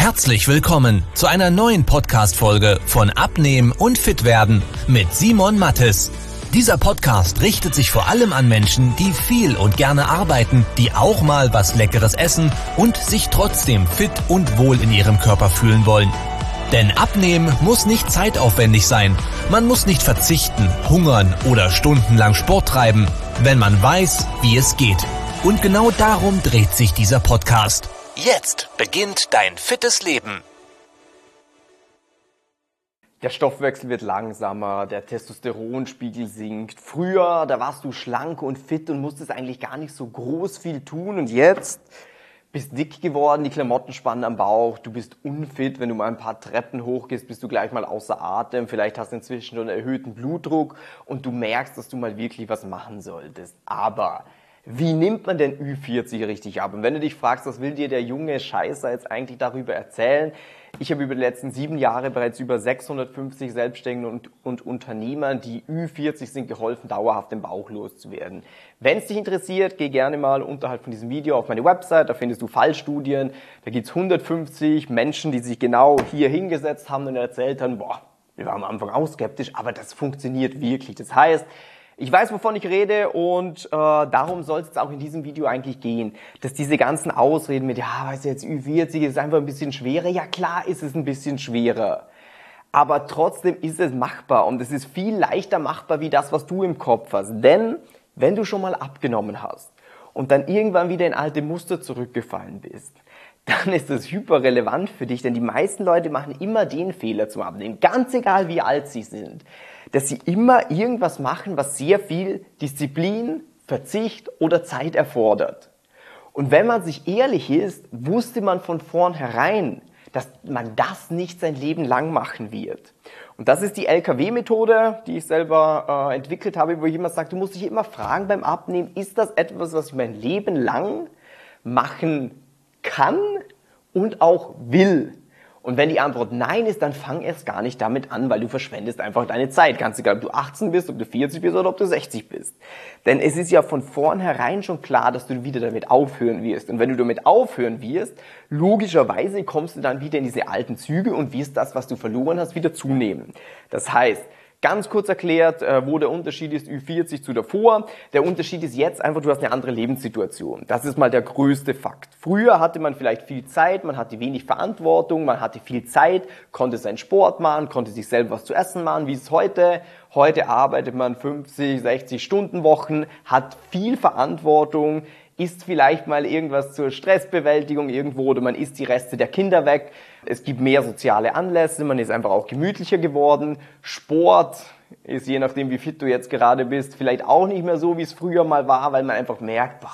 Herzlich willkommen zu einer neuen Podcast-Folge von Abnehmen und Fitwerden mit Simon Mattes. Dieser Podcast richtet sich vor allem an Menschen, die viel und gerne arbeiten, die auch mal was Leckeres essen und sich trotzdem fit und wohl in ihrem Körper fühlen wollen. Denn Abnehmen muss nicht zeitaufwendig sein. Man muss nicht verzichten, hungern oder stundenlang Sport treiben, wenn man weiß, wie es geht. Und genau darum dreht sich dieser Podcast. Jetzt beginnt dein fittes Leben. Der Stoffwechsel wird langsamer, der Testosteronspiegel sinkt. Früher, da warst du schlank und fit und musstest eigentlich gar nicht so groß viel tun. Und jetzt bist dick geworden, die Klamotten spannen am Bauch, du bist unfit. Wenn du mal ein paar Treppen hochgehst, bist du gleich mal außer Atem. Vielleicht hast du inzwischen schon einen erhöhten Blutdruck und du merkst, dass du mal wirklich was machen solltest. Aber wie nimmt man denn Ü40 richtig ab? Und wenn du dich fragst, was will dir der junge Scheißer jetzt eigentlich darüber erzählen? Ich habe über die letzten 7 Jahre bereits über 650 Selbstständigen und Unternehmern, die Ü40 sind, geholfen, dauerhaft den Bauch loszuwerden. Wenn es dich interessiert, geh gerne mal unterhalb von diesem Video auf meine Website, da findest du Fallstudien. Da gibt es 150 Menschen, die sich genau hier hingesetzt haben und erzählt haben, wir waren am Anfang auch skeptisch, aber das funktioniert wirklich. Das heißt, ich weiß, wovon ich rede und darum soll es jetzt auch in diesem Video eigentlich gehen, dass diese ganzen Ausreden mit, weißt du, jetzt Ü40 ist einfach ein bisschen schwerer. Ja, klar ist es ein bisschen schwerer, aber trotzdem ist es machbar und es ist viel leichter machbar wie das, was du im Kopf hast. Denn wenn du schon mal abgenommen hast und dann irgendwann wieder in alte Muster zurückgefallen bist, dann ist das hyper relevant für dich, denn die meisten Leute machen immer den Fehler zum Abnehmen, ganz egal wie alt sie sind, dass sie immer irgendwas machen, was sehr viel Disziplin, Verzicht oder Zeit erfordert. Und wenn man sich ehrlich ist, wusste man von vornherein, dass man das nicht sein Leben lang machen wird. Und das ist die LKW-Methode, die ich selber entwickelt habe, wo ich immer sage, du musst dich immer fragen beim Abnehmen, ist das etwas, was ich mein Leben lang machen kann und auch will? Und wenn die Antwort nein ist, dann fang erst gar nicht damit an, weil du verschwendest einfach deine Zeit. Ganz egal, ob du 18 bist, ob du 40 bist oder ob du 60 bist. Denn es ist ja von vornherein schon klar, dass du wieder damit aufhören wirst. Und wenn du damit aufhören wirst, logischerweise kommst du dann wieder in diese alten Züge und wirst das, was du verloren hast, wieder zunehmen. Das heißt, ganz kurz erklärt, wo der Unterschied ist, Ü40 zu davor. Der Unterschied ist jetzt einfach, du hast eine andere Lebenssituation. Das ist mal der größte Fakt. Früher hatte man vielleicht viel Zeit, man hatte wenig Verantwortung, man hatte viel Zeit, konnte seinen Sport machen, konnte sich selber was zu essen machen. Wie ist es heute? Heute arbeitet man 50, 60 Stunden Wochen, hat viel Verantwortung, isst vielleicht mal irgendwas zur Stressbewältigung irgendwo oder man isst die Reste der Kinder weg. Es gibt mehr soziale Anlässe, man ist einfach auch gemütlicher geworden. Sport ist, je nachdem wie fit du jetzt gerade bist, vielleicht auch nicht mehr so, wie es früher mal war, weil man einfach merkt,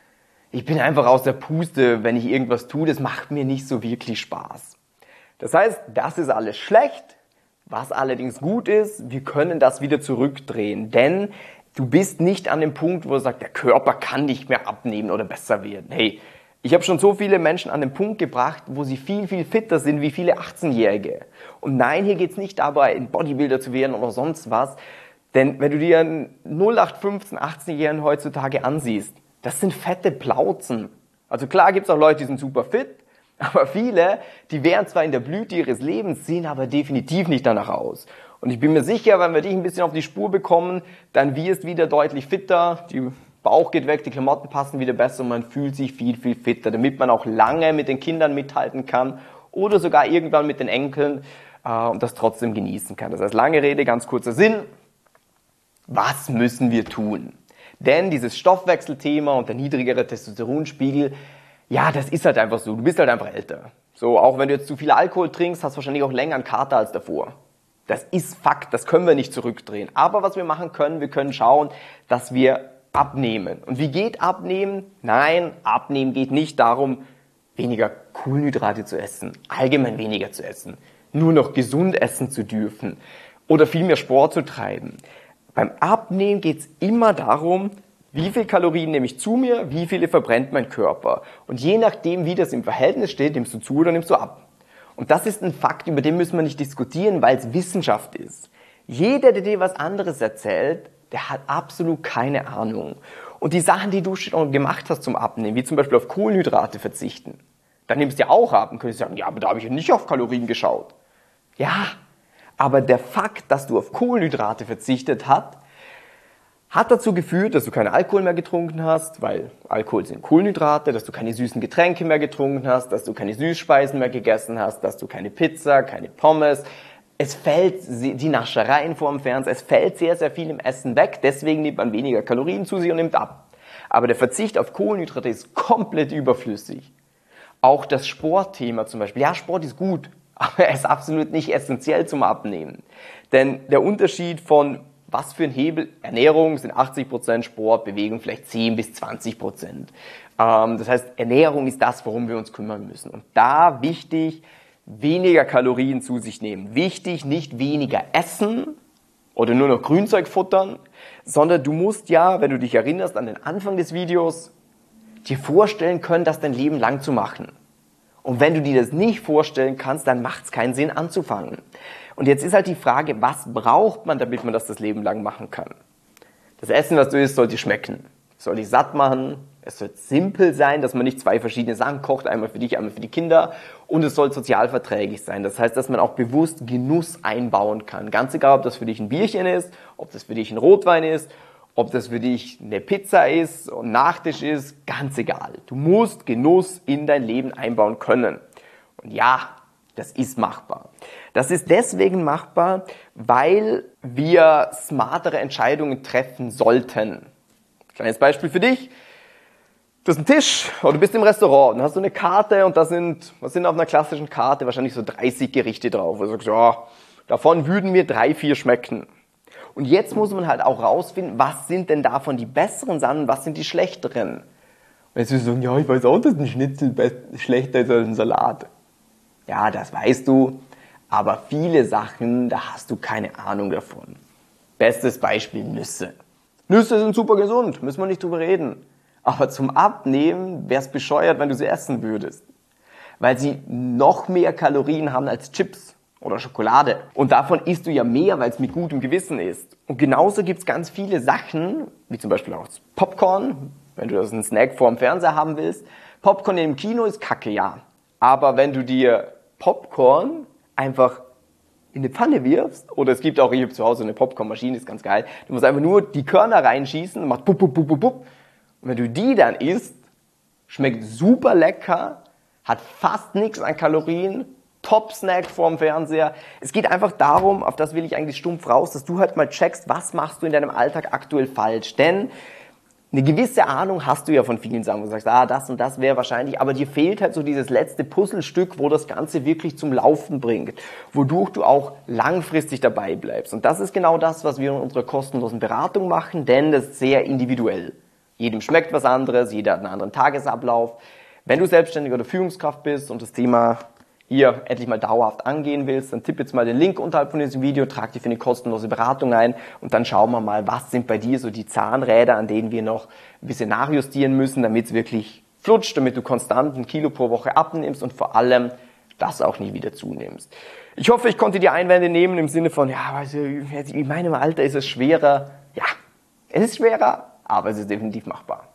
ich bin einfach aus der Puste, wenn ich irgendwas tue, das macht mir nicht so wirklich Spaß. Das heißt, das ist alles schlecht. Was allerdings gut ist, wir können das wieder zurückdrehen, denn du bist nicht an dem Punkt, wo du sagst, der Körper kann nicht mehr abnehmen oder besser werden. Hey, ich habe schon so viele Menschen an den Punkt gebracht, wo sie viel, viel fitter sind wie viele 18-Jährige. Und nein, hier geht's nicht dabei, ein Bodybuilder zu werden oder sonst was. Denn wenn du dir einen 0815, 18-Jährigen heutzutage ansiehst, das sind fette Plauzen. Also klar gibt's auch Leute, die sind super fit, aber viele, die wären zwar in der Blüte ihres Lebens, sehen aber definitiv nicht danach aus. Und ich bin mir sicher, wenn wir dich ein bisschen auf die Spur bekommen, dann wirst du wieder deutlich fitter, die Bauch geht weg, die Klamotten passen wieder besser und man fühlt sich viel, viel fitter, damit man auch lange mit den Kindern mithalten kann oder sogar irgendwann mit den Enkeln und das trotzdem genießen kann. Das heißt, lange Rede, ganz kurzer Sinn. Was müssen wir tun? Denn dieses Stoffwechselthema und der niedrigere Testosteronspiegel, das ist halt einfach so. Du bist halt einfach älter. So, auch wenn du jetzt zu viel Alkohol trinkst, hast du wahrscheinlich auch länger einen Kater als davor. Das ist Fakt, das können wir nicht zurückdrehen. Aber was wir machen können, wir können schauen, dass wir abnehmen. Und wie geht Abnehmen? Nein, Abnehmen geht nicht darum, weniger Kohlenhydrate zu essen, allgemein weniger zu essen, nur noch gesund essen zu dürfen oder viel mehr Sport zu treiben. Beim Abnehmen geht es immer darum, wie viel Kalorien nehme ich zu mir, wie viele verbrennt mein Körper. Und je nachdem, wie das im Verhältnis steht, nimmst du zu oder nimmst du ab. Und das ist ein Fakt, über den müssen wir nicht diskutieren, weil es Wissenschaft ist. Jeder, der dir was anderes erzählt, der hat absolut keine Ahnung. Und die Sachen, die du schon gemacht hast zum Abnehmen, wie zum Beispiel auf Kohlenhydrate verzichten, dann nimmst du ja auch ab. Und könntest sagen, ja, aber da habe ich ja nicht auf Kalorien geschaut. Ja, aber der Fakt, dass du auf Kohlenhydrate verzichtet hast, hat dazu geführt, dass du keinen Alkohol mehr getrunken hast, weil Alkohol sind Kohlenhydrate, dass du keine süßen Getränke mehr getrunken hast, dass du keine Süßspeisen mehr gegessen hast, dass du keine Pizza, keine Pommes. Es fällt die Naschereien vorm Fernseher, es fällt sehr, sehr viel im Essen weg, deswegen nimmt man weniger Kalorien zu sich und nimmt ab. Aber der Verzicht auf Kohlenhydrate ist komplett überflüssig. Auch das Sportthema zum Beispiel. Ja, Sport ist gut, aber er ist absolut nicht essentiell zum Abnehmen. Denn der Unterschied von was für ein Hebel, Ernährung sind 80% Sport, Bewegung vielleicht 10 bis 20%. Das heißt, Ernährung ist das, worum wir uns kümmern müssen. Und da wichtig, weniger Kalorien zu sich nehmen. Wichtig, nicht weniger essen oder nur noch Grünzeug futtern, sondern du musst ja, wenn du dich erinnerst an den Anfang des Videos, dir vorstellen können, das dein Leben lang zu machen. Und wenn du dir das nicht vorstellen kannst, dann macht es keinen Sinn anzufangen. Und jetzt ist halt die Frage, was braucht man, damit man das Leben lang machen kann? Das Essen, was du isst, sollte schmecken. Es soll dich satt machen. Es soll simpel sein, dass man nicht 2 verschiedene Sachen kocht, einmal für dich, einmal für die Kinder. Und es soll sozial verträglich sein. Das heißt, dass man auch bewusst Genuss einbauen kann. Ganz egal, ob das für dich ein Bierchen ist, ob das für dich ein Rotwein ist, ob das für dich eine Pizza ist, ein Nachtisch ist, ganz egal. Du musst Genuss in dein Leben einbauen können. Und ja, das ist machbar. Das ist deswegen machbar, weil wir smartere Entscheidungen treffen sollten. Kleines Beispiel für dich. Du hast einen Tisch oder du bist im Restaurant und hast so eine Karte und was sind auf einer klassischen Karte wahrscheinlich so 30 Gerichte drauf. Und du sagst, ja, davon würden mir 3, 4 schmecken. Und jetzt muss man halt auch rausfinden, was sind denn davon die besseren Sachen und was sind die schlechteren. Und jetzt wirst du sagen, ja, ich weiß auch, dass ein Schnitzel schlechter ist als ein Salat. Ja, das weißt du, aber viele Sachen, da hast du keine Ahnung davon. Bestes Beispiel Nüsse. Nüsse sind super gesund, müssen wir nicht drüber reden. Aber zum Abnehmen wäre es bescheuert, wenn du sie essen würdest. Weil sie noch mehr Kalorien haben als Chips oder Schokolade. Und davon isst du ja mehr, weil es mit gutem Gewissen ist. Und genauso gibt es ganz viele Sachen, wie zum Beispiel auch Popcorn, wenn du das einen Snack vorm Fernseher haben willst. Popcorn im Kino ist kacke, ja. Aber wenn du dir Popcorn einfach in eine Pfanne wirfst, oder es gibt auch, ich habe zu Hause eine Popcornmaschine, ist ganz geil, du musst einfach nur die Körner reinschießen und macht bup, bup, bup, bup, bup. Und wenn du die dann isst, schmeckt super lecker, hat fast nichts an Kalorien, Top-Snack vorm Fernseher. Es geht einfach darum, auf das will ich eigentlich stumpf raus, dass du halt mal checkst, was machst du in deinem Alltag aktuell falsch. Denn eine gewisse Ahnung hast du ja von vielen Sachen, wo du sagst, das und das wäre wahrscheinlich, aber dir fehlt halt so dieses letzte Puzzlestück, wo das Ganze wirklich zum Laufen bringt, wodurch du auch langfristig dabei bleibst. Und das ist genau das, was wir in unserer kostenlosen Beratung machen, denn das ist sehr individuell. Jedem schmeckt was anderes, jeder hat einen anderen Tagesablauf. Wenn du selbstständig oder Führungskraft bist und das Thema hier endlich mal dauerhaft angehen willst, dann tipp jetzt mal den Link unterhalb von diesem Video, trag dich für eine kostenlose Beratung ein und dann schauen wir mal, was sind bei dir so die Zahnräder, an denen wir noch ein bisschen nachjustieren müssen, damit es wirklich flutscht, damit du konstant 1 Kilo pro Woche abnimmst und vor allem das auch nie wieder zunimmst. Ich hoffe, ich konnte dir Einwände nehmen im Sinne von, ja, weißt du, in meinem Alter ist es schwerer. Ja, es ist schwerer, aber es ist definitiv machbar.